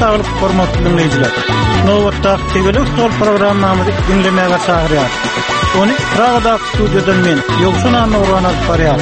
saglyk hormatly dinleyijiler. Nowatda Tegelik Stol programmamyzy dinlemäge çagyrýar. Ony Pragada studiodan men Ýogsun Anurwan alýar.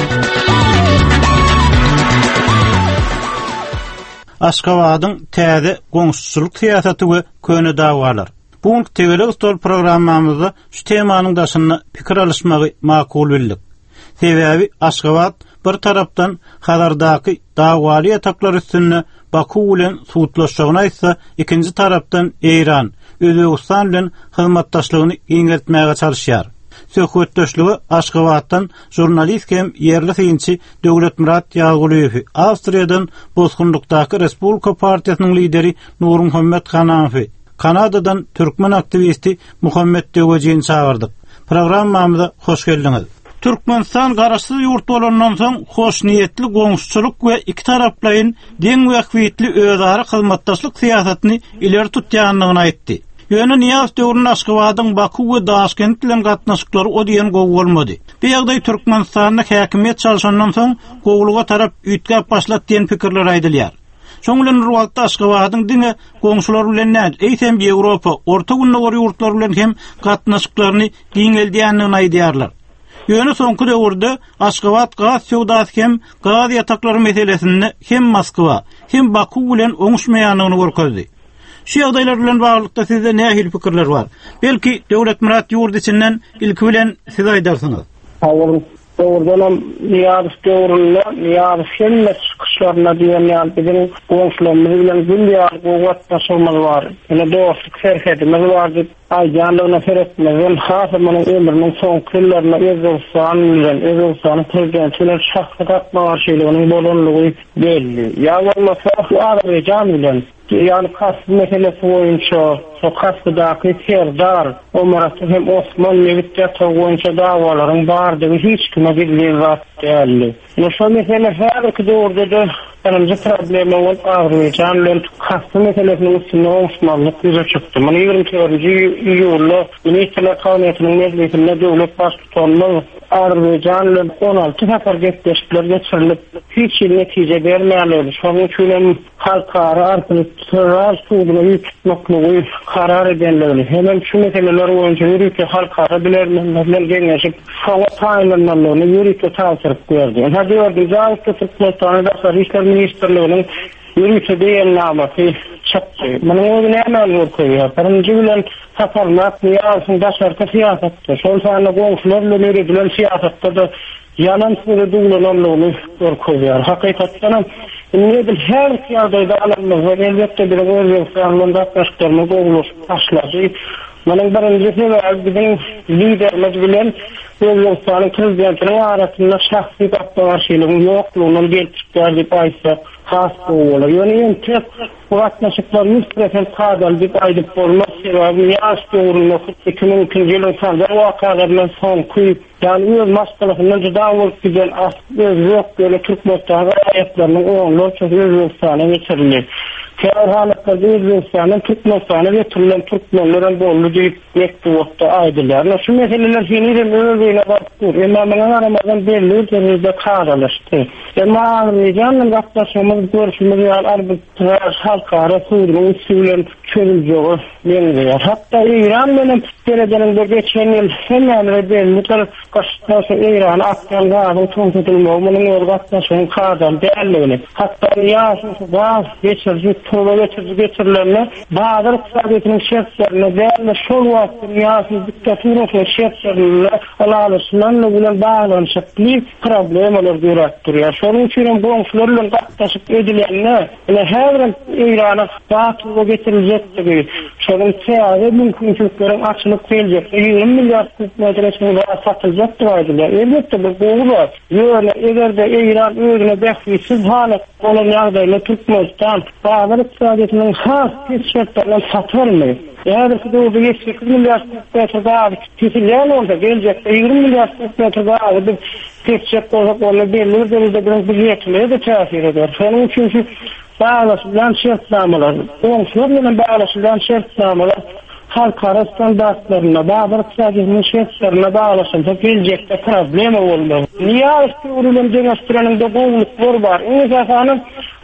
Aşgabatyň täze goňşuçylyk syýasaty we köne dawalar. Bu Tegelik Stol programmamyzda şu temanyň daşyny pikir alışmagy makul bildik. Sebäbi Aşgabat bir tarapdan Hazardaky dawaly ýataklar üstünde Baku bilen suwutlaşygyna ise ikinji tarapdan Eýran, Özbegistan bilen hyzmatdaşlygyny iňetmäge çalışýar. Söhbetdeşligi Aşgabatdan jurnalist hem yerli synçy Döwletmurat Ýagulyýew, Awstriýadan Bozgunlukdaky Respublika partiýasynyň lideri Nur Muhammed Hanafi, Kanadadan türkmen aktivisti Muhammed Döwejin çağırdyk. Programmamyza hoş geldiňiz. Türkmenistan garaşsyz ýurt bolandan soň hoş niýetli goňşuçylyk we iki taraplaryň deň we wagtly özara hyzmatdaşlyk syýasatyny ileri tutýanlygyny aýtdy. Ýöne Niýaz döwründe Aşgabatyň Baku we Daşkent bilen gatnaşyklary o diýen gowy bolmady. Bu ýagdaý Türkmenistanda häkimiýet çalşandan soň gowluga tarap üýtgäp başlat diýen pikirler aýdylýar. Şoň bilen wagtda Aşgabatyň diňe goňşular bilen näçe Ýewropa, Orta Günnäwer ýurtlar bilen hem gatnaşyklaryny diňeldiýänligini aýdýarlar. Ýöne soňky döwürde Aşgabat gaz sowdasy hem gaz ýataklary meselesinde hem Moskwa, hem Baku bilen oňuşmaýanlygyny görkezdi. Şu ýagdaýlar bilen baglykda sizde nähili pikirler bar? Belki Döwletmurat ýurdy içinden ilki bilen siz aýdarsyňyz. Doğrudan Niýaz döwründe Niýaz hemme çykyşlaryna diýen bizim goňşularymyz bilen gündäz gowatdaşmamyz bar. Ene dostluk serhedimiz bar diýip aýdýanlygyna seretmezden hasymyň ömrüniň soňky ýyllaryna Özbegistanyň prezidentiler şahsy gatma barşylygynyň bolanlygy belli. Ýa-da Azerbaýjan bilen yani kasb meselesi boyunça o kasbdaky serdar Omarat hem Osman Mevitde boyunça dawalaryň bardygy hiç kime bilýän zat däl. Şu mesele her iki döwürde önemli problem bolup Azerbaýjan bilen kasb meselesini üstüne oňşmalyk ýüze çykdy. Muny 24-nji ýylda Ministrler Kabinetynyň meclisinde döwlet başçylygy Azerbaýjan bilen 16 sefar getişler geçirilip hiç netije bermeýärler. Şonuň üçin halkara arkaly terör suwuny ýetmekli karar edenleri hemen şu meseleler boýunça ýürüýke halkara bilen geňeşip şoňa taýinlanmalygyny ýürüýke täsirip berdi. Hadi gördüm Zawutda Türkmenistan Daşary işler ministrliginiň ýürüýke diýen namaty çykdy. Muny özüne näme bolýar? Birinji bilen saparmak ýa-da daşary syýasatda. Şol sany goňşular bilen ýürüýän syýasatda da yalan söýle duglananlygyny görkezýär. Hakykatdan ne bil her ýagdaýda alanlar we elbetde bir Özbegistan gatnaşyklaryny gowluş taşlagy. Munyň birinji sebäbi bizim liderimiz bilen Özbegistanyň prezidentiniň arasynda şahsy gatnaşyklaryň ýoklugyny belirtýär diýip aýtsak has bolar. Ýöne tek gatnaşyklar 100% kadal diýip aýdyp bolmaz. Sebäbi ýaş döwründe 2002-nji ýylyň sonunda wakalardan soňky yani öz maslahatından juda bolup giden Özbek böyle Türkmenistan aýatlarynyň oňlar Özbegistana geçirildi. Käwr halatlarda Özbegistanyň Türkmenistana getirilen Türkmenlerden boldy diýip mektupda aýdylýar. Şu meseleler hinirem öňüne bardyr. Emma aramazdan belli derejede karalaşdy. Emma Azerbaýjanyň gatnaşmamyz görüşmeli arbitrar halkara suwuny üstünden çözüldüğü belli. Hatta İran bilen derejeninde geçen ýyl hemen belli kaştaşy Eýran akdanlaryň toňsutulmagynyň gatnaşygyny kadal däldigini. Hatta ýaşy geçirji geçirilenler bazı iqtisadiyyatının şertlerine değerli şol vaktin ýasy diktaturasyň şertlerine alalysyndan bilen bağlanşykly problemler ýöretdirýär. Şonuň üçin goňşular bilen gatnaşyp edilenler her Eýrana batlyga getiriljekdi. Şonuň täze mümkinçilikleriň açylyp geljek. 20 milliard metresiň satylacak diýilýär. Elbetde bu gowy. Ýöne egerde Eýran özüne bäxtsiz halat bolan ýagdaýda Türkmenistan bazı iqtisadiyyatının has şertlerine satılmıyor. Eğer bu 8 milyar metrede kesilyen olsa gelecek 20 milyar metrede bir geçecek olacak onu belli derecede biraz bilgiye de tesir eder. Onun için bağlaşılan şartnamalar, komşularla bağlaşılan şartnamalar halkara standartlarına, bazı iqtisadiyyatının şartlarına bağlaşınca gelecekte problem olmalı. Niye ürünün demonstranında boğuluklar var? En azından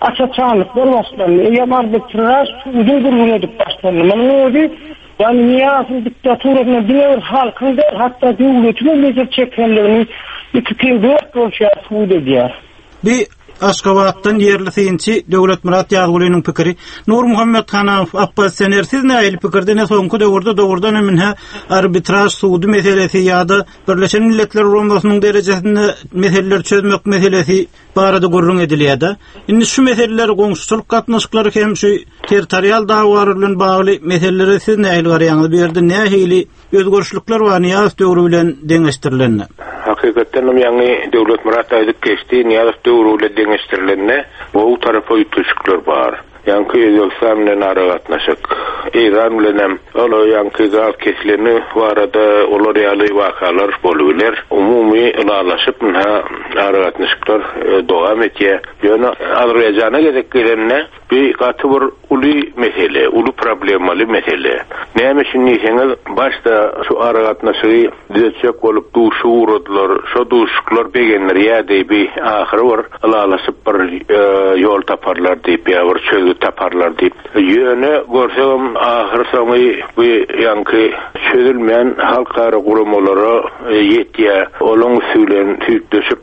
açaçanlık bolmasdan yamar bitirar uzun gurgun edip başlandı. Mana öyle yani Niyaz'ın diktatörüne bir halkın da hatta devletine mecbur çekenlerini iki kez dört bolşar diyor. Bir Aşgabat'tan yerli seyinçi Döwlet Murat Ýagulynyň pikiri. Nur Muhammed Hanaw Abbas Sener siz näil pikirde ne soňky döwürden eminha arbitraj suudy meselesi ýa-da Birleşen Milletler Romasynyň derejesinde meseleler çözmek meselesi barada gurrun edilýär. Indi şu meseleler goňşuçylyk gatnaşyklary hem şu territorial dawalar bilen bagly meseleleri siz näil garaýaňyz? Bu ýerde nähili özgörüşlükler var Niyaz döwrü bilen deňeşdirilenler. Hakikaten ýa-ni Döwlet Murat aýdyp geçdi, Niyaz döwrü bilen deňeşdirilenler bu tarafa ýetişikler bar. Yankı yolsamla naratnaşık. İran bilen olo yankı gaz kesileni varada olar ýaly wakalar bolýarlar. Umumy alaşyp naratnaşyklar dowam etýär. Ýöne Azerbaýjana gezek gelenne bir gaty bir uly mesele, uly problemaly mesele. Näme şunu diýseniz, başda şu naratnaşygy düzetsek bolup duşy uradlar, şu duşyklar begenler ýa-da bir ahyry bir alaşyp bir ýol taparlar diýip ýa-da çöl taparlar diýip ýöne görsem ahyr soňy bu yankı çözülmeýän halkara gurumlara ýetýär. Olaň süýlen tüýtleşip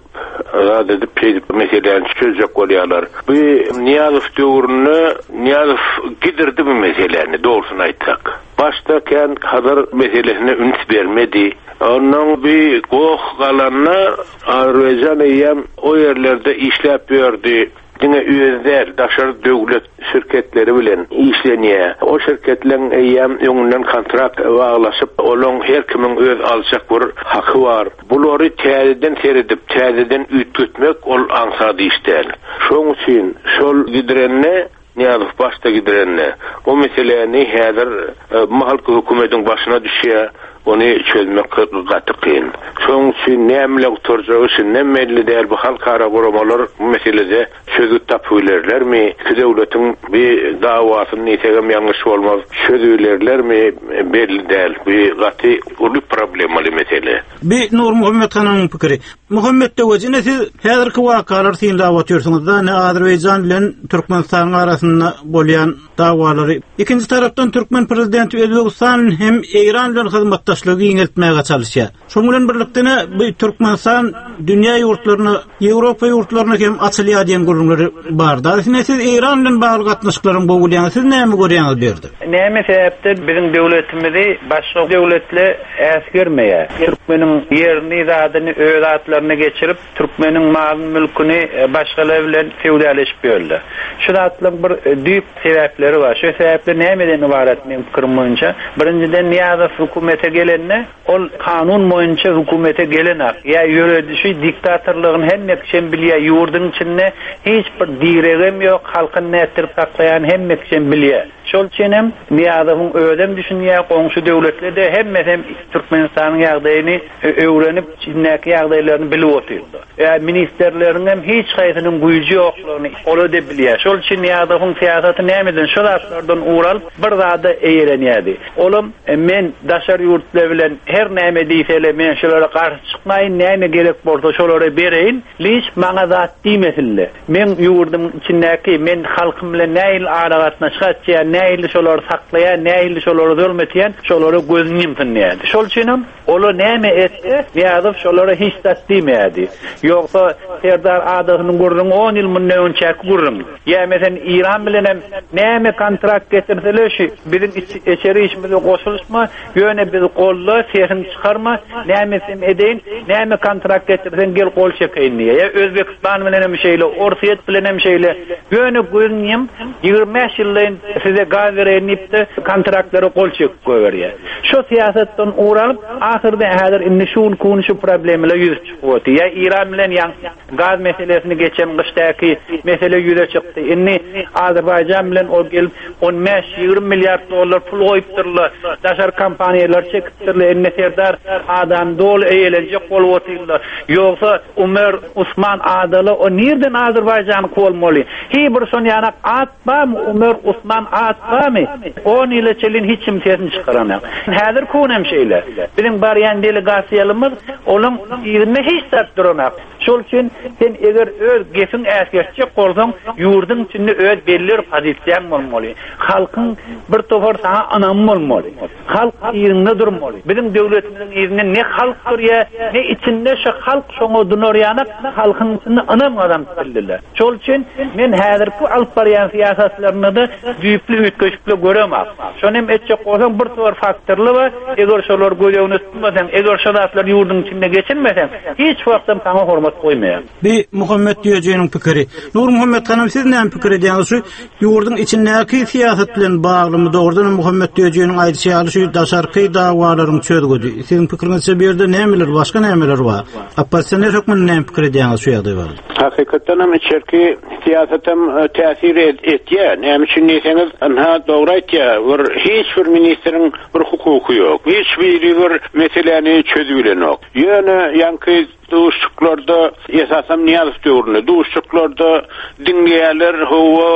edip meselelerini çözecek bolýarlar. Bu Niyazow döwrüne Niyazow gidirdi bu meselelerini doğrusunu aýtsak. Başta kän kadar meselesine üns bermedi. Onun bir goh galanna Azerbaýjan ýa o ýerlerde işläp ýördi. Dine üyeler, daşar döwlet şirketleri bilen işlenýär. O şirketlerin eýem öňünden kontrakt baglaşyp, olaň her kimiň öz alçak bir haky bar. Bulary täzeden seredip, täzeden ütgütmek ol ansady işler. Şoň üçin şol gidirenne Niyazow başta gidirenne o meseleni häzir mahalky hökümetiň başyna düşýär. Onu çözmek gaty kyn. Şoň üçin näme oturjak üçin näme der bu halkara guramalar bu meselede çözüp tapýarlarmy? Döwletiň bir dawasyny näsegem ýangyş bolmaz çözülerlermi? Belli däl. Bu gaty uly problemaly mesele. Bir Nur Muhammed Hanawyň pikiri. Muhammed Dewjine siz häzirki wakalar syň dawat ýörsiňiz da Azerbaýjan bilen Türkmenistanyň arasynda bolýan dawalary. Ikinji tarapdan Türkmen prezidenti Özbegistan hem İran bilen hyzmatdaşlygy ýeňeltmäge çalışýar. Şoň bilen birlikde bu Türkmenistan dünýä ýurtlaryna, Ýewropa ýurtlaryna hem açylýar diýen gurulmary bar. Da siz İran bilen bagly gatnaşyklaryň bolýany siz näme görýäňiz berdi? Näme sebäpden biziň döwletimizi başga döwletle äsgermeýär. Türkmeniň ýerini, zadyny, öz atlaryna geçirip Türkmeniň mal mülküni başgalar bilen feodalleşip ýördi. Şu zatlaryň bir düýp sebäpleri bar. Şu sebäpler nämeden ibaret men pikirim boýunça? Birinciden Niyazow hökümete gelenne, ol kanun boýunça hökümete gelenak. Ya ýöredişi diktatorlygyny hemmeçen bilýär, ýurdun içinde hiç bir diregem ýok, halkyny nätirip taklayan hemmeçen bilýär. Şol üçin hem Niyazowyň ödem düşünýär, goňşy döwletlerde hemmesem Türkmenistanyň ýagdaýyny öwrenip, çinnäki ýagdaýlaryny bilip oturdy. Ya ministerleriň hem hiç gaýsynyň güýji ýoklugyny ola da bilýär. Şol üçin Niyazowyň siýasaty nämeden şol atlardan uğralyp bir zada eýelenýärdi. Olam men daşar ýurtlar bilen her näme diýsele men şolara garşy çykmaýyn, näme gerek bolsa şolara bereýin. Liç maňa zat diýmesinler. Men ýurdum içindäki men halkym bilen näil aragatnaşgatýar, näil şolary saklaýar, näil şolary zulmetýän, şolary gözüni ýumtynýardy. Şol üçin ola näme etdi? Niyazow şolara hiç zat diýmeýärdi. Ýoksa Serdar Adagynyň gurrun 10 ýyl mundan önçäki gurrun. Ýa meselen İran bilen näme kontrakt getirseler şu bizim içeri işimize goşuluşma, ýöne biz golla sesini çykarma, nämesem edeýin, näme kontrakt getirsen gel gol çekeýin diýe. Ýa Özbekistan bilen hem şeýle, Orsiýet bilen hem şeýle, ýöne gözüňem 25 ýyldan size gaz berenipdi, kontraktlary gol çekip goýberýär. Şu siýasatdan uğralyp, ahyrda häzir indi şu konuşy problemler ýüze çykýardy. Ýa İran bilen ýa gaz meselesini geçen gışdaky mesele ýüze çykdy. Indi Azerbaýjan bilen o gelip 15-20 milyar dollar pul goýupdyrlar. Daşar kompaniýalar çekipdirler. Indi Serdar adam dol eýelenjek bolup oturýarlar. Ýogsa Ömer Usman adaly o nerden Azerbaýjany kolmaly? Hi bir son ýanak atma Ömer Usman at asgamy 10 ýyl içelin hiç kim sesini çykaramaz. Häzir konem şeýle. Bizim baryan delegasiýalymyz olaň ýerine hiç tap duramaz. Şol üçin sen eger öz gefin äsgerçi bolsaň ýurdun içinde öz belli pozisiýaň bolmaly. Halkyň bir topar sana anam bolmaly. Halk ýerinde durmaly. Bizim döwletimiziň ýerinde ne halk durýar, ne içinde şu halk şoňa dunýanyp halkyň içinde anam adam bildiler. Şol üçin men häzirki alyp barýan siýasatlaryny da güýpli üýtgeçlikle göremem. Şonem etjek bolsaň bir topar faktorly bar. Eger şolar göýegini tutmasaň, eger şolatlar ýurdun içinde geçirmeseň, hiç wagtym sana hormat koymaýar. Bir Muhammed Diýejeniň pikiri. Nur Muhammed hanım siz näme pikir edýäňiz? Şu ýurdun içindäki siýasat bilen baglymy dogrudan Muhammed Diýejeniň aýdýaly şu daşarky dawalaryň çözgüdi. Sizin pikiriňizçe bir ýerde nämeler, başga nämeler bar? Opposisiýon hökmüne näme pikir edýäňiz şu ýagdaý bar? Hakykatdan hem içerki siýasatym täsir etýär. Näme üçin diýseňiz, anha dogry aýtýar. Hiç bir ministriň bir hukuky ýok. Hiç bir meseleni çözübilen ýok. Ýöne ýanky duşuklarda esasam niyaz döwründe duşuklarda dinleýärler howa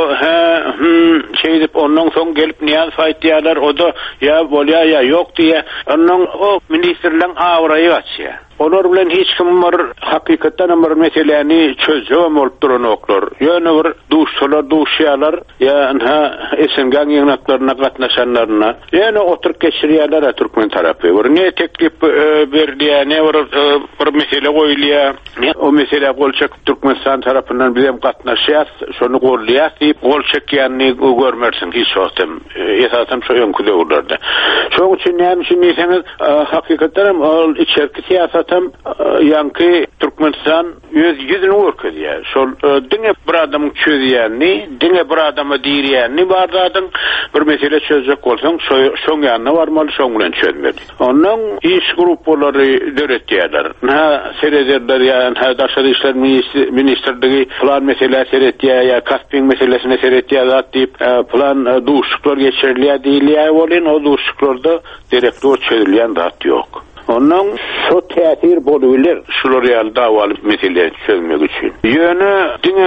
şey dip ondan soň gelip niyaz aýtýarlar o da ya bolýar ya ýok diýe ondan o ministrleň awraýy açýar. Olar bilen hiç kim var hakykatdan bir meseleni çözýän bolup duran oklar. Ýöne bir duşlar duşýarlar ya anha esengan ýygnaklaryna gatnaşanlaryna ýöne oturup geçirýärler Türkmen tarapy. Bir ne teklip berdiýär, ne bir mesele goýulýar. O mesele bolçak Türkmenistan tarapyndan bizem gatnaşýar, şonu gorlaýar diýip bolçak ýany görmersiň hiç wagtym. Esasam şu ýönki döwürlerde. Şoň üçin näme üçin diýseňiz hakykatdan ol içerki siýasat yankı Türkmenistan yüzünü orkadýar. Şol diňe bir adamyň çözýänni, diňe bir adama diýýänni bardadyň bir mesele çözjek bolsaň şoň ýanyna barmaly, şoň bilen çözmeli. Onuň iş grupalary döretýärler. Seredler ýa-ni Daşary işler ministrligi plan mesele seretýär ýa Kaspin meselesine seretýär diýip plan duşuklar geçirilýär diýilýär bolýan, o duşuklarda direktor çözülýän zat ýok. Ondan şu täsir bolubiler şular ýaly dawaly meseleleri çözmek üçin. Ýöne diňe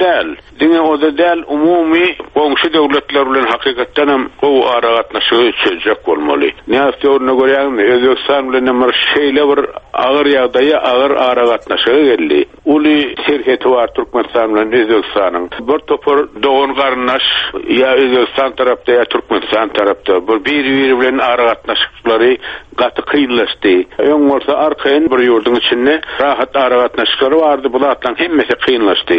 o da däl umumy goňşy döwletler bilen hakykatdan hem o ara gatnaşygy çözjek bolmaly. Näme ýoluna görýärmi? Özbekistan bilen bir şeýle bir agyr ýagdaýy, agyr ara gatnaşygy geldi. Uly şerheti bar Türkmenistan bilen Özbekistanyň. Bir topar dogan garnaş ýa Özbekistan tarapda ýa Türkmenistan tarapda bir-biri bilen ara gatnaşyklary gaty kynlaşdy. Öň bolsa arkayn bir ýurdun içinde rahat ara gatnaşyklary bardy. Bulardan hemmesi kynlaşdy.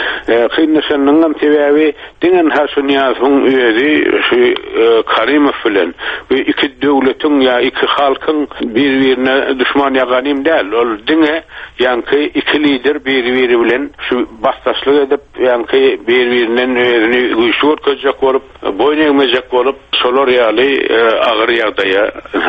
Kynlaşanyň sebebi diňen haşunýasyň öýedi şu Karimow bilen we iki döwletiň ýa iki halkyň bir-birine düşman ýaganym däl. Ol diňe ýanky iki lider bir-biri bilen şu bastaşlyk edip ýanky bir-birinden özüni güýçlük etjek bolup, boyun eýmejek bolup, şolar ýaly agyr ýagdaýa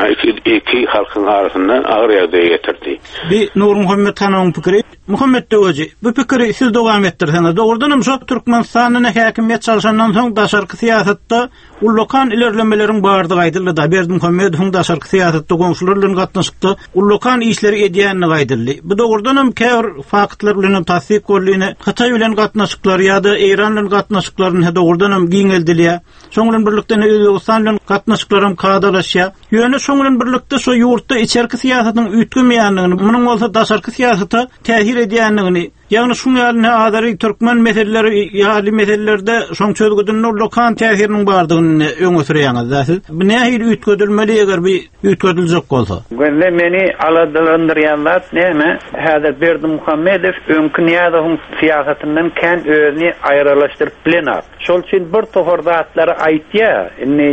iki halkyň arasynda agyr ýagdaýa getirdi. Bir Nur Muhammed hanyň pikiri, Muhammed Diýeji, bu pikiri siz dowam etdirseňiz, dogrudan şu Türkmenistanyň häkimiýet çalşandan soň daşarky siýasatda ullokan ilerlemeleriň bardygy aýdyldy da Berdi Muhammedowyň daşarky siýasatda goňşular bilen gatnaşykda ullokan işleri edýänini aýdyldy. Bu dogrudan hem käbir faktlar bilen tasdik bolýany, Hatay bilen gatnaşyklar ýa-da Eýran bilen gatnaşyklaryny dogrudan hem giňeldilýär. Şoň bilen birlikde Özbekistan bilen gatnaşyklaryň kadalaşýar. Ýöne şoň bilen birlikde şu ýurtda içerki siýasatyň üýtgemeýänligini, munyň bolsa daşarky siýasata täsir edýänligini, ýagny şuň ýaly adary türkmen meseleleri ýaly meselelerde şoň çözgüdüň lokan täsiriniň bardygyny öňe sürýäňiz. Bu nähili üýtgedilmeli eger bir üýtgediljek bolsa? Gözle meni aladlandyrýanlar näme? Häzir Berdi Muhammedow öňkü ýadyň siýasatyndan kän özüni aýralaşdyryp bilenär. Şol üçin bir tohor zatlary aýtýar,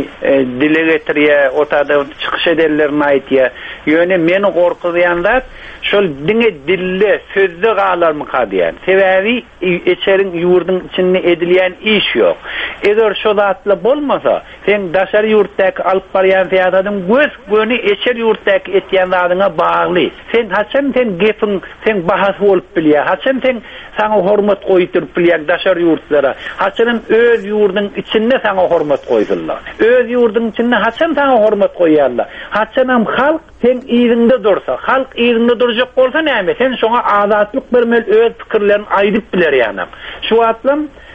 dile getirýär, otada çykyş edenlerini aýtýar. Ýöne meni gorkudýanlar şol diňe dille sözde galarmy diýen. Sebebi içeriň ýurdun içinde edilýän iş ýok. Eger şo zatly bolmasa, sen daşary ýurtdaky alyp barýan siýasatyň göni içer ýurtdaky etýän zadyňa bagly. Sen haçan sen gefin, sen bahas bolup bilýär. Haçan sen sana hormat goýduryp bilýär daşary ýurtlara. Haçan öz ýurdun içinde sana hormat goýdurlar. Öz ýurdun içinde haçan sana hormat goýýarlar. Haçan hem halk sen ýerinde dursa, halk ýerinde durjak bolsa näme? Sen şoňa azatlyk bermeli, öz pikirlerini aýdyp biler ýany. Şu atlym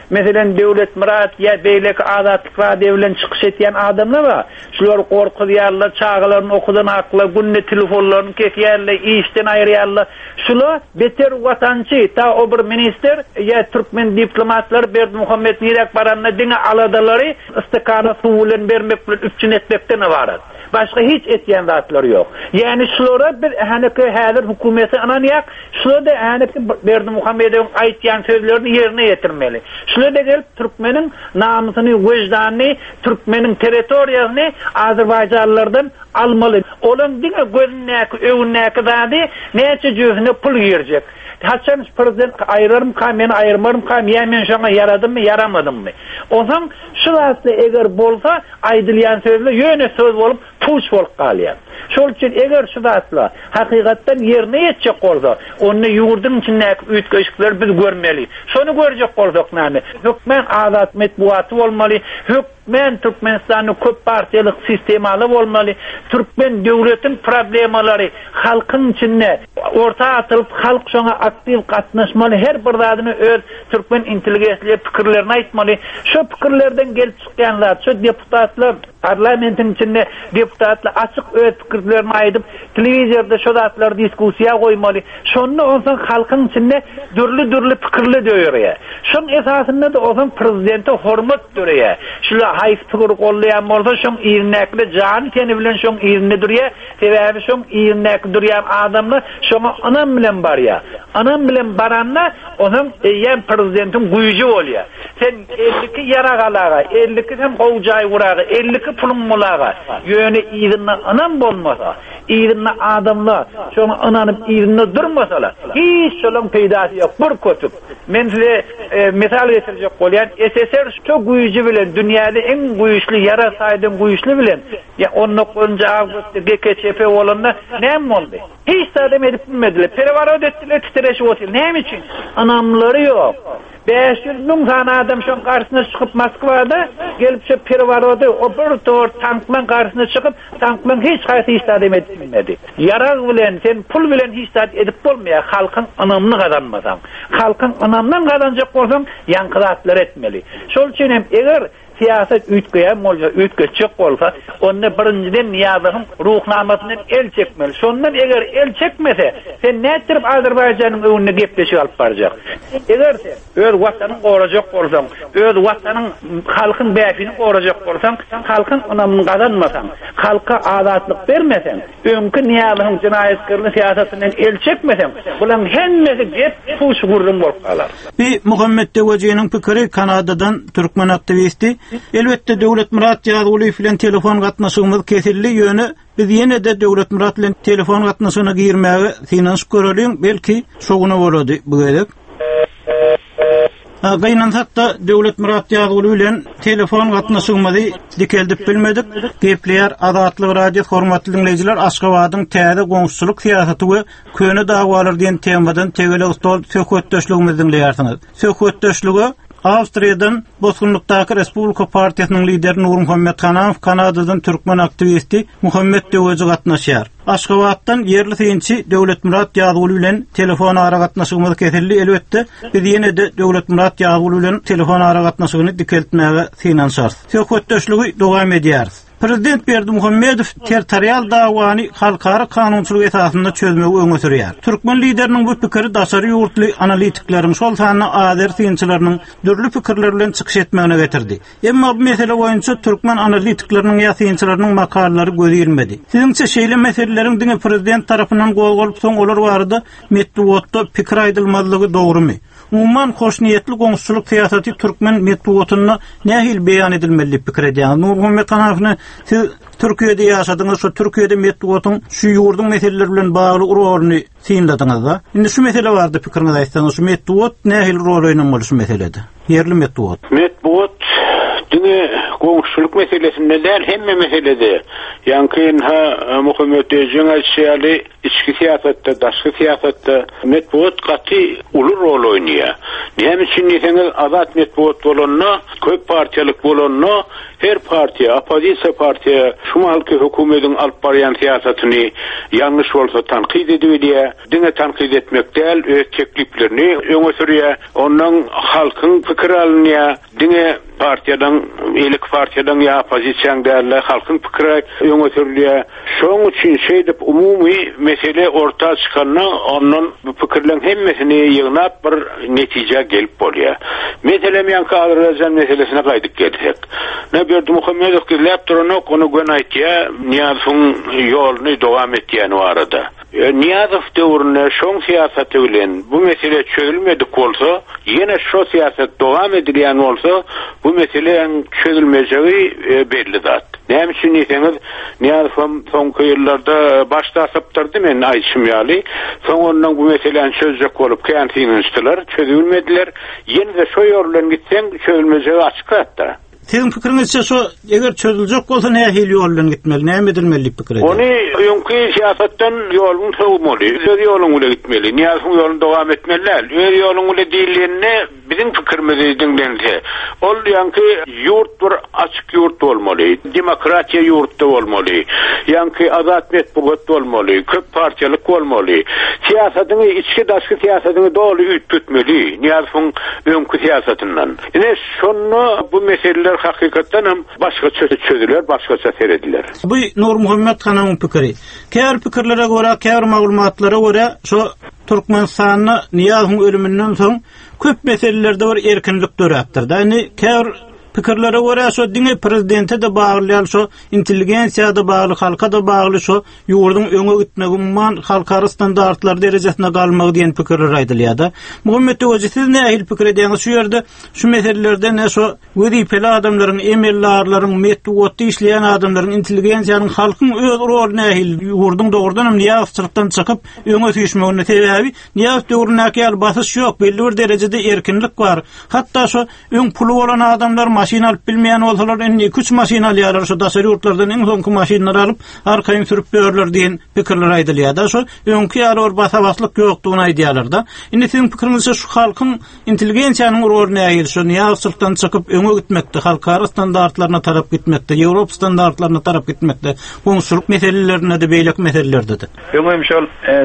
Meselen Devlet Murat ya Beylek Azatlyk radio bilen çykyş etýän adamlar bar. Şular gorkudýarlar, çağlaryny okudan akla, günne telefonlaryny kesýärler, işden aýrýarlar. Şular beter watançy, ta o bir minister ya Türkmen diplomatlar Berdimuhammed Nirek baranna diňe aladalary istikana suw bilen bermek bilen üçin etmekden ibaret. Başka hiç etýän zatlar yok. Yani şulara bir haniki häzir hukumeti ananýak, şular da haniki Berdimuhammedow aýtýan sözlerini ýerine ýetirmeli. Şular da gelip Türkmenin namusyny, wejdanyny, Türkmenin territoriýasyny Azerbaýjanlardan almaly. Olaň diňe gözündäki, öwündäki zady näçe jüzüne pul ýerjek. Haçan prezident aýrarym, men aýrmarym, men şoňa yaradymmy, yaramadymmy. Oňam şu wagtda eger bolsa aýdylýan sözler ýöne söz bolup tuş bolup galýar. Şol üçin eger şu wagtda hakykatdan ýerine ýetjek bolsa, onu ýurdun içindäki üýtgeçlikler biz görmeli. Şonu görjek bolsak näme? Hökmen azat metbuaty bolmaly, Türkmen Türkmenistanyň köp partiýalyk sistemaly bolmaly. Türkmen döwletiň problemalary halkyň içinde orta atylyp halk şoňa aktiv gatnaşmaly. Her bir zadyny öz Türkmen intelligensiýa pikirlerini aýtmaly. Şu pikirlerden gelip çykýanlar, şu deputatlar parlamentin içinde deputatlar açyk öz pikirlerini aýdyp telewizorda şu zatlar diskussiýa goýmaly. Şonu olsa halkyň içinde dürli pikirli döýürýär. Şoň esasynda da olsa prezidente hormat döýürýär. Şular hayf pikir gollaýan bolsa şoň ýernäkli jan teni bilen şoň ýerinde durýar. Sebäbi şoň ýernäkli durýan adamlar şoňa anam bilen barýar. Anam bilen baranna onuň ýen prezidentin güýji bolýar. Sen 52 yaragalaga, 52 hem gowjaý wuraga, 52 pulun bolaga ýöne ýerine anam bolmasa, ýerine adamlar şoňa ananyp ýerine durmasalar, hiç şolaň peýdasy ýok. Bir kötüp. Men size misal getirjek bolýan SSR şu güýji bilen dünýäde en güýçli yara saýdyn güýçli bilen ya 19 awgustda GKÇP bolanda näme boldy? Hiç adam edip bilmediler. Pervarod etdiler, titreşip otyr. Näme üçin? Anamlary ýok. 500.000 tane adam şoň karşısına çıkıp Moskwada gelip şu pervarody o bir tor tanklan karşısına çıkıp tanklan hiç gaýsy işdem etmedi. Yarag bilen sen pul bilen hiç edip bolmaýar. Halkyň anamny gazanmasaň, halkyň anamdan gazanjak bolsaň ýankylatlar etmeli. Şol üçin hem eger siyaset ütgeýän bolsa, ütgeçek bolsa, onda birinciden niýazyň ruhnamasyny el çekmeli. Şondan eger el çekmese, sen nätirip Azerbaýjanyň öwüne gepleşip alyp barjak. Eger sen öz watanyň gorajak bolsaň, öz watanyň halkyň bäfini gorajak bolsaň, halkyň anamyny gazanmasaň, halka azatlyk bermeseň, öňkü niýazyň jinaýetçilik siýasatynyň el çekmeseň, bulan hemmesi gep puş gurrun bolup galar. Muhammed Dewejiniň pikiri Kanadadan Türkmen aktivisti elbette Devlet Murat Ýazyly bilen telefon gatnaşygymyz kesildi ýöne biz ýene de Devlet Murat bilen telefon gatnaşygyna girmäge finans göreliň belki şoňuna bolady bu gerek. Gaýnansak da Devlet Murat Ýazyly bilen telefon gatnaşygymyzy dikeldip bilmedik. Gepleýär Azatlyk radio hormatly dinleýijiler Aşgabatyň täze goňşuçylyk siýasaty we köne dagwalar diýen temadan tegele ustol söhbetdeşligimizi dinleýärsiňiz. Söhbetdeşligi Awstriýadan Bozgunlukdaky Respublika Partiýasynyň lideri Nurmuhammed Kanaw, Kanadadan Türkmen aktivisti Muhammed Deweji gatnaşýar. Aşgabatdan yerli synçy Devlet Murat Ýazyly bilen telefon ara gatnaşygymyz kesildi. Elbette biz ýene de Devlet Murat Ýazyly bilen telefon ara gatnaşygyny dikeltmäge synanşar. Söhbetdeşligi dowam edýär. Prezident Berdimuhammedow territorial dawany halkara kanunçylyk esasynda çözmegi öňe sürýär. Türkmen lideriniň bu pikiri daşary ýurtly analitiklerin şol sany azer synçylarynyň dürli pikirler bilen çykyş etmegine getirdi. Emma bu mesele boýunça Türkmen analitikleriniň ýa synçylarynyň makalary gözýilmedi. Siziňçe şeýle meseleleriň diňe prezident tarapyndan gol soň olar barada metduwatda pikir aýdylmazlygy dogrumy? Umman hoş niyetli goňşuçylyk siýasaty Türkmen metduwatyna nähil beýan edilmeli pikir edýär. Nurmuhammed Kanawny siz Türkiýede ýaşadyňyz, şu Türkiýede metduwatyň şu ýurdun meseleleri bilen bagly roluny synladyňyz da. Indi şu mesele bardy pikiriňizi aýtsaňyz, şu metduwat nähil rol oýnamaly şu meselede? Yerli metduwat. Metduwat Dine goňşuluk meselesinde däl hemme meselede. Ýa-ni ha Muhammed Ejin şeýle içki siyasatda, daşky siyasatda metbuat gaty uly rol oýnaýar. Näme üçin diýseniz azat metbuat bolanna, köp partiýalyk bolanna, her partiýa, opozisiýa partiýa şu halky hökümetiň alyp barýan siýasatyny ýalňyş bolsa tanqid edýär. Dine tanqid etmek däl, öz tekliplerini öňe sürýär. Ondan halkyň pikir alynýar. Dine partiýadan, elik partiýadan ýa opozisiýaň däl, halkyň pikiri öňe sürýär. Şoň üçin şeýdip umumy mesele orta çykanda ondan bu pikirlerin hemmesini ýygnap bir netije gelip bolýar. Meselem ýa-ni Azerbaýjan meselesine gaýdyp gelsek. Ne berdi Muhammedow gelip durany onu gön aýtýar, Niýazowyň ýoluny dowam etýäni barada. Niýazow döwründe şoň siýasaty bilen bu mesele çözülmedik bolsa, ýene şo siýasat dowam edilýän bolsa, bu meseleň çözülmejegi belli zat. Näme üçin diýseniz, Niýazow soňky ýyllarda başda saptyrdy men aýşymýaly. Soňundan bu meseleň çözjek bolup käňsiňizdiler, çözülmediler. Ýene de şo ýol bilen gitseň çözülmejegi açykda. Sizin pikiriňizçe şo eger çözüljek bolsa näme ýol bilen gitmeli, näme edilmeli pikir? Ony ýöňki siýasatdan ýoluny töwmeli, öz ýoluny bilen gitmeli. Niýazow ýoluny dowam etmeli. Öz ýoluny bilen diýilende bizim pikirimiz dinlense. Ol ýa-ni ýurt bir açyk ýurt bolmaly, demokratiýa ýurtda bolmaly, ýa-ni azat metbuat bolmaly, köp partiýalyk bolmaly. Siýasatyny içki daşky siýasatyny doly ütpetmeli. Niýazowyň öňki siýasatyndan. Ine şonu bu meseleler hakikaten hem başka çözüler, başka seyrediler. Bu Nur Muhammed Hanam'ın pikiri. Kär pikirlere göre, kär maglumatlara göre şu Türkmenistan'ı Niýazowyň ölümünden soň köp meselelerde bir erkinlik döräpdir. Yani kär pikirlere göre şu dine prezidente de bagly, şu intelligensiýa da bagly, halka da bagly, şu ýurdun öňe gitmegi umman halkara standartlar derejesinde galmagy diýen pikirler aýdylýar. Muhammed Ejin siz nähil pikir edýäňiz şu ýerde şu meselelerde ne şu wezipeli adamlaryň, emellarlaryň, metbuatda işleýän adamlaryň, intelligensiýanyň, halkyň öz rol nähil ýurdun dogrudan Niýazowçylykdan çykyp öňe süýşmegine sebäbi Niýazow döwründäki basyş ýok, belli bir derejede erkinlik bar. Hatda şu öň pulu bolan adamlar maşina alıp bilmeýän bolsalar, indi 2-3 maşina alýarlar, şu daşary ýurtlardan iň soňky maşinalary alyp arkaýyn sürüp berler diýen pikirler aýdylýar. Şu öňki ýaly basawatlyk ýokdugyny aýdýarlar da. Indi siziň pikiriňizçe şu halkyň intelligensiýanyň roly nähil, şu Niýazowçylykdan çykyp öňe gitmekde, halkara standartlaryna tarap gitmekde, Ýewrop standartlaryna tarap gitmekde, goňşuluk meselelerine de beýlek meselelerdir. Öňüm şol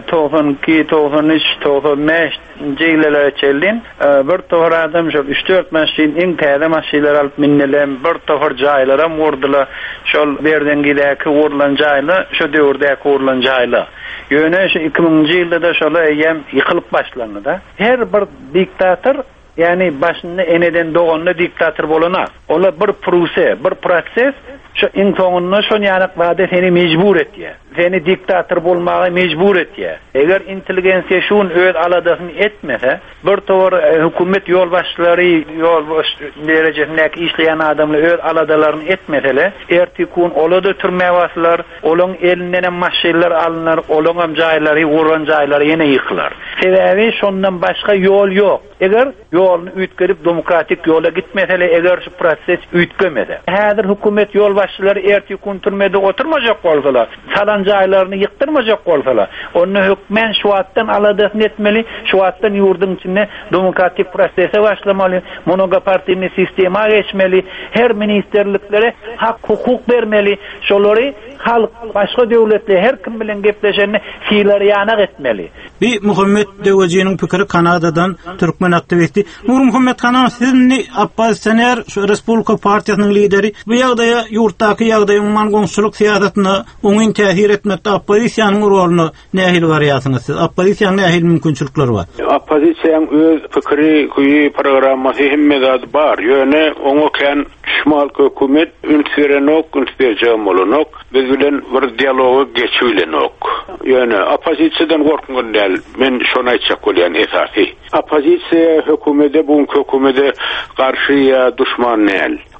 92, 93, 95 ýyllara çeldin. Bir tohur adam şol 3-4 maşin iň täze maşinler alıp minnelem, bir tohur jaýlara murdylar. Şol berden gidäki urlan jaýly, şu döwürdäki urlan jaýly. Ýöne şu 2000-nji ýylda da şol ýem ýykylyp başlandy da. Her bir diktator, yani başında eneden doğanlı diktatör bolana. Ola bir proses, şu insanını şu yanak vade seni mecbur etýär. Seni diktatör bolmağa mecbur etýär. Eger intelligensiýa şun öz aladasyny etmese, bir towar hökümet ýol başçylary, ýol derejesindäki işleýän adamlar öz aladalaryny etmesele, ertikun olada türmäge baslar, olaň elinden maşinler alınlar, olaň jaýlary, uran jaýlary ýene ýykylar. Sebäbi şondan başga ýol ýok. Eger ýolny ütgerip demokratik ýola gitmesele, eger şu proses ütgemede. Häzir hökümet ýol başçylary ertikun türmede oturmajak bolsalar, jaýlaryny ýyktyrmajak bolsalar, onu hökmen şu wagtdan aladasyny etmeli, şu wagtdan ýurdun içinde demokratik prosese başlamaly, monopartiýny sistema geçmeli, her ministerliklere hak hukuk bermeli, şolary halk başga döwletler her kim bilen gepleşende fiýlary ýanak etmeli. Bir Muhammed Ejin'in pikiri Kanadadan Türkmen aktivisti. Nur Muhammed Hanam sizni oppozisioner şu Respublika Partiýasynyň lideri bu ýagdaýa ýurtdaky ýagdaýa umman goňşuluk siýasatyna oňun täsir etmekde oppozisiýanyň rolyny nähil garýasyňyz siz? Oppozisiýanyň nähil mümkinçilikleri bar? Oppozisiýanyň öz pikiri, kuýy programmasy hemme zat bar. Ýöne oňa kän düşman hökümet ünsirenok, ünsirenok, biz bilen bir dialoga geçilenok. Ýöne oppozisiýadan gorkun däl, men şonu aýtjak bolýan esasy. Oppozisiýa hökümete bu hökümete garşy ýa düşman näl.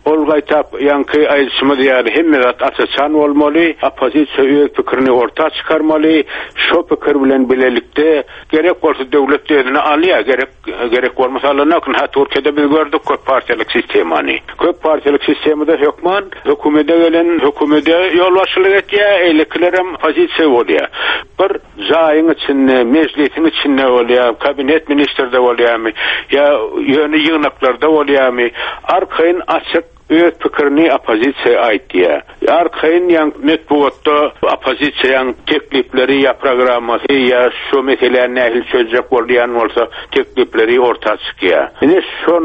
ol gaytap yankı aýdşymy diýär hemme zat açaçan bolmaly, opozisiýa öz pikirini orta çykarmaly. Şo pikir bilen bilelikde gerek bolsa döwlet ýerine alýa, gerek bolmasa alanakyň ha Türkiýede biz gördük köp partiýalyk sistemany. Köp partiýalyk sistemde hökman, hökümete gelen hökümete ýol başçylyk etýär, eýlekilerim pozisiýa bolýar. Bir jaýyň içinde, meclisin içinde bolýar, kabinet ministrde bolýarmy, ýa ýöne ýygnaklarda bolýarmy, arkaýyn açyk öz pikirini opozisiýa aýtdy. Arkaýyn ýa metbuatda opozisiýaň teklipleri ýa programmasy ýa şu meselelerni nähil çözjek bolýan bolsa teklipleri orta çykýar. Ine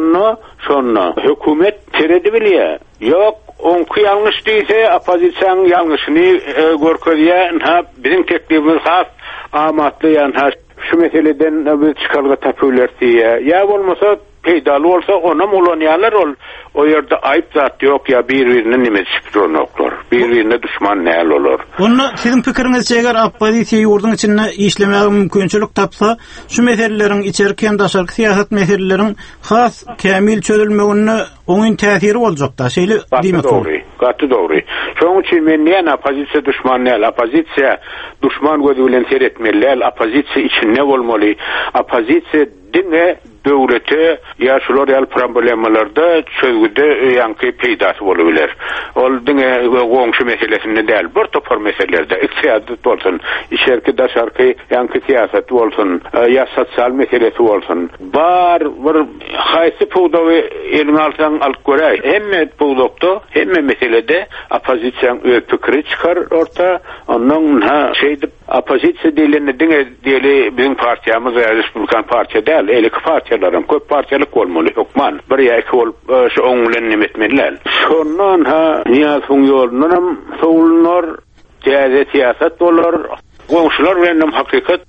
şonu hökümet teredi bilýär. Ýok, onky ýalňyş diýse opozisiýaň ýalňyşyny görkezýär. Ha bizim teklipimiz has amatly ýa şu meseleden biz çykarga tapýarlar diýär. Ýa bolmasa peýdaly bolsa ona mulanýarlar o ýerde aýp zat ýok ýa bir-birine nime çykdyrnoklar. Bir-birine düşman näl bolar. Onu sizin pikiriňizçe eger opozisiýa ýurdun içinde işlemäge mümkinçilik tapsa, şu meselelerin içerki hem daşarky siýasat meseleleriň has kämil çözülmegine oňun täsiri boljak da. Şeýle diýmek. Gatty dogry. Şoň üçin men näme opozisiýa düşman näl, opozisiýa düşman gözi bilen seretmeli, opozisiýa içinde bolmaly, opozisiýa dinle döwlete ýa şular ýal problemlarda çözgüde ýanky peýdasy bolabilir. Ol diňe goňşy meselesinde däl, bir topar meselelerde iqtisadi bolsun, işerki daşarky ýanky siýasat bolsun, ýa sosial meselesi bolsun. Bar bir haýsy powdawy elin alsaň alyp göräý. Hemme powdakda, hemme meselede opozisiýaň öz pikiri çykar orta, ondan şeýdip opozisiýa diýilende diýeli bizim partiýamyz ýa Respublikan partiýa däl, elki partiýalaryň köp partiýalyk bolmaly, hukman. Bir ýa iki bolup şu oňulen nimetmeliler. Şondan niýasyň ýolundan sowulnar, täze siýasat bolar. Goňşular bilen hakykat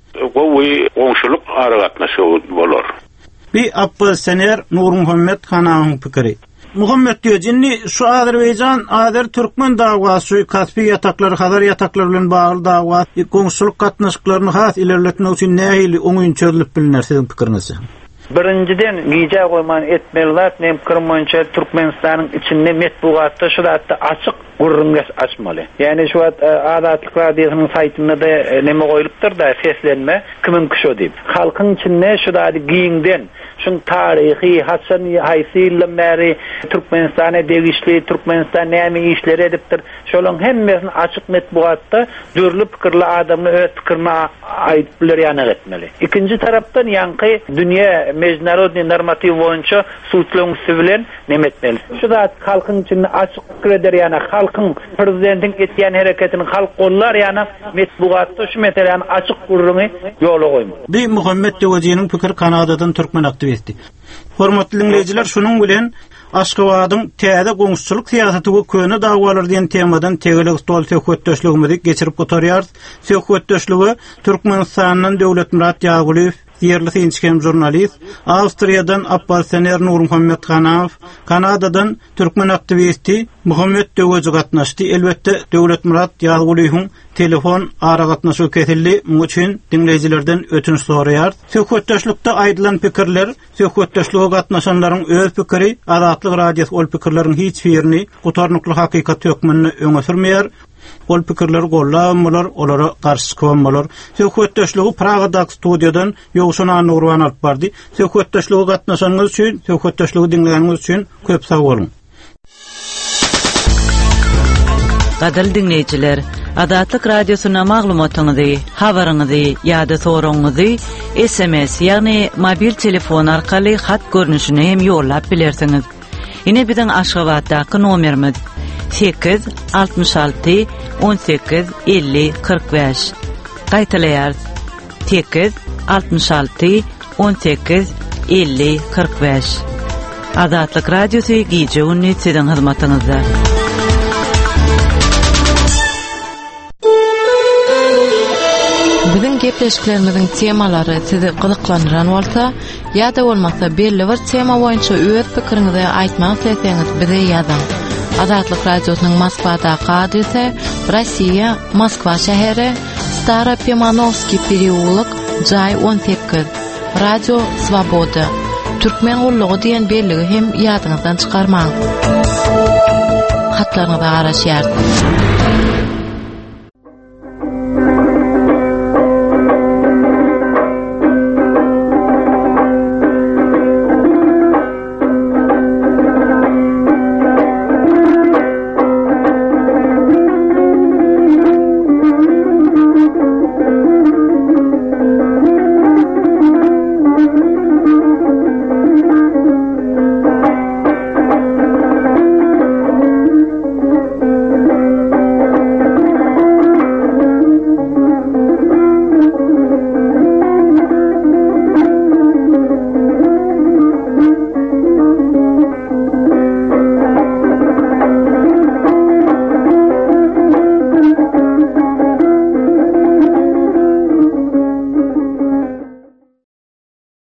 goňşulyk aragatnaşy bolar. Bir oppozisioner Nur Muhammed Kanaň pikiri. Muhammed diýär, "Jinni şu Azerbaýjan, Azer Türkmen dawasy, Kaspy ýataklary, Hazar ýataklary bilen bagly dawa, goňşulyk gatnaşyklaryny has ilerletmek üçin nähili oňun çözülip bilinär sizin pikiriňizde?" Birinciden giýje goýman etmeliler, nem kirmençe Türkmenistanyň içinde metbuatda şu zatda açyk gurrungaş açmaly. Yani şu Adatlyk radiosynyň saýtynda da neme goýulypdyr da seslenme kimin kişo diýip. Halkyň içinde şu da giýinden şun tarihi hasan haýsy bäri Türkmenistana degişli, Türkmenistan näme işleri edipdir. Şolaryň hemmesini açyk metbuatda dürlü pikirli adamny öz pikirini aýdyp biler ýanyk etmeli. Ikinji tarapdan ýanky dünýä mejnarodny normativ boýunça suçlanýy bilen neme etmeli. Şu da halkyň içinde açyk pikir eder ýany halkyň prezidentiň etýän hereketini halk gollar ýany metbuatda şu meseleni açyk gurruny ýola goýmaly. Bi Muhammed Dewajiniň pikir Kanadadan Türkmen aktivisti. Hormatly dinleyijiler, şunun bilen Aşgabatyň täze goňşulyk siýasaty we köne dagwalar diýen temadan tegelik stol söhbetdeşligimizi geçirip gotarýar. Söhbetdeşligi Türkmenistanyň döwlet Murat Ýaguliýew, ýerli synçkem jurnalist, Awstriýadan oppozisioner Nur Muhammed Kanaň, Kanadadan Türkmen aktivisti Muhammed Dewajy gatnaşdy. Elbetde döwlet Murat Ýaguliýewiň telefon aragatnaşy kesildi. Muňa üçin dinleyijilerden ötünç soraýar. Söhbetdeşlikde aýdylan pikirler, söhbetdeşlige gatnaşanlaryň öz pikiri, Adatlyk radiosy ol pikirleriň hiç birini gutarnykly hakykat hökmünde öňe sürmeýär. Ol pikirler gollanmalar, olara garşy çıkmalar. Söhbetdeşligi Pragadaky studiýadan Ýowşan Nurwan alyp bardy. Söhbetdeşlige gatnaşanyňyz üçin, söhbetdeşligi dinleýäniňiz üçin köp sag bolun. Gadal dinleyijiler, Adatlyk radiosyna maglumatyňyzy, habaryňyzy ýa-da soraňyzy SMS ýagny mobil telefon arkaly hat görnüşine hem ýollap bilersiňiz. Ine biziň Aşgabatdaky nomerimiz 866 18 50 45. Gaýtalaýar 866 18 50 45. Adatlyk radiosy giýje uny siziň hyzmatyňyzda. Bizim gepleşiklerimizin temalary sizi gyzyklandyran bolsa, ýa-da bolmasa belli bir tema boýunça öz pikiriňizi aýtmak isleseňiz bize ýazan. Adatlyk radiosynyň Moskwadaky adresi Rossiýa, Moskva şäheri, Staropemanovskiy переулок, Jay 18. Radio Svoboda. Türkmen gullugy diýen belligi hem ýadyňyzdan çykarmaň. Hatlaryňyza garaşýar.